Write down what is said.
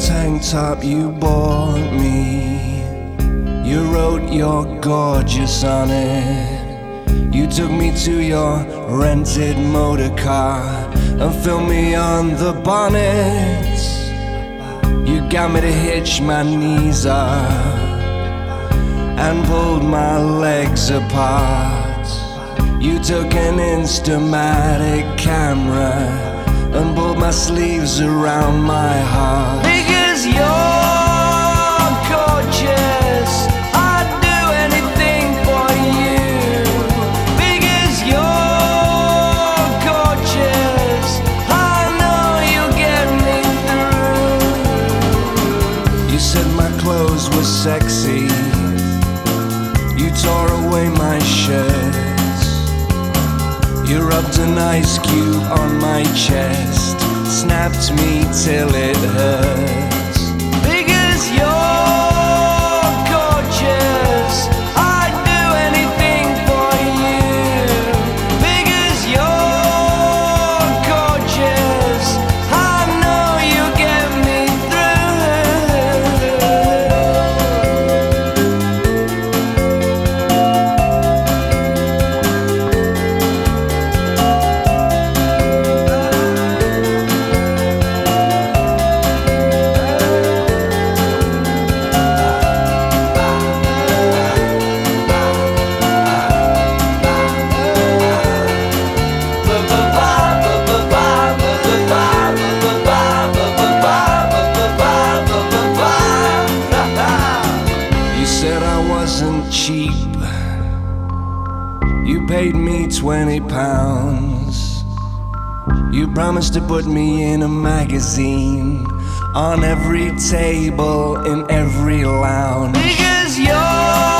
tank top you bought me. You wrote you're gorgeous on it. You took me to your rented motor car and filmed me on the bonnet. You got me to hitch my knees up and pulled my legs apart. You took an Instamatic camera and pulled my sleeves around my heart. Because you're gorgeous, I'd do anything for you. Because you're gorgeous, I know you'll get me through. You said my clothes were sexy. You tore away my shirt. You rubbed an ice cube on my chest, snapped me till it hurts. Because you're gorgeous, I'd do anything for you. Because you're gorgeous, I know you'll get me cheap. You paid me £20. You promised to put me in a magazine, on every table, in every lounge. Because you're